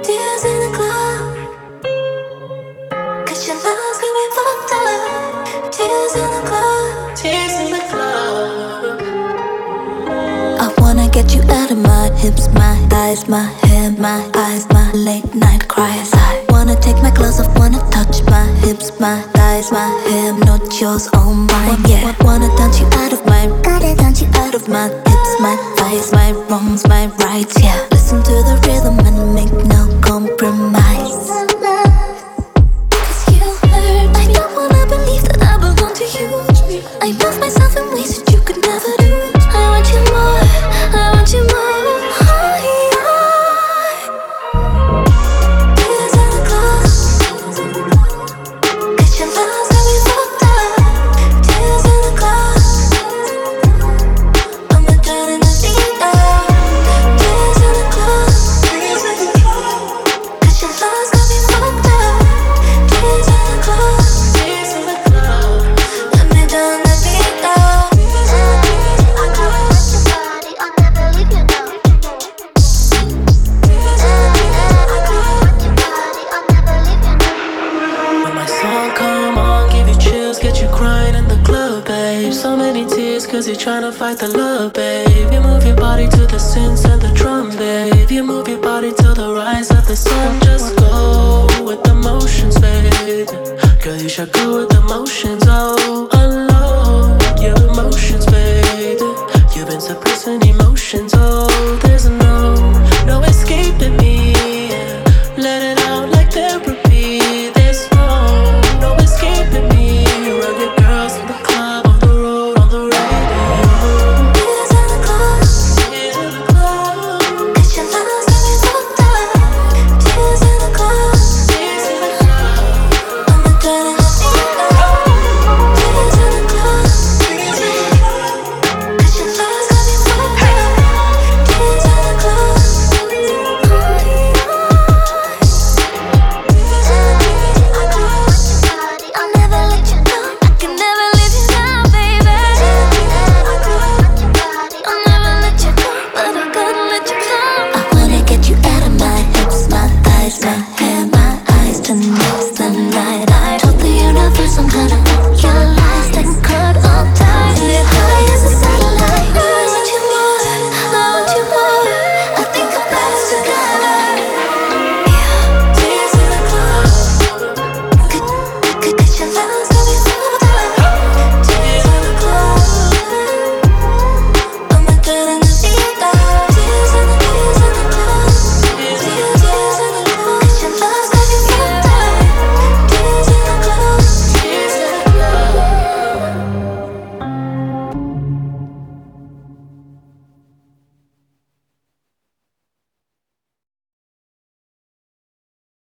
Tears in the club, 'cause your love's got me fucked up. Tears in the club, tears in the club. I wanna get you out of my hips, my thighs, my hair, my eyes, my late night cries. I wanna take my clothes off, wanna touch my hips, my thighs, my hair, not yours, all mine. Yeah, wanna dance you out of my, gotta dance you out of my hips, my thighs, my wrongs, my rights. Yeah, listen to the rhythm and make no compromise. 'Cause you hurt, I don't wanna believe that I belong to you. I love myself in ways that you could never do. I want you more, I want you more. Tears in the club, 'cause your love's got me fucked up. Tears in the club, I'm a turn in the beat up. Tears in the club, 'cause your love's got me fucked up. Tears in the club, let me turn the beat up. I never let your body, I'll never leave you now. I never let your body, I'll never leave you now. When my song come on, give you chills, get you crying in the club, babe. So many tears, cause you're trying to fight the love, babe. You move your body to the synths and the drum, babe. You move your body to the rise of the sun. Just go with the motions, babe. Girl, you should go with the motions, oh.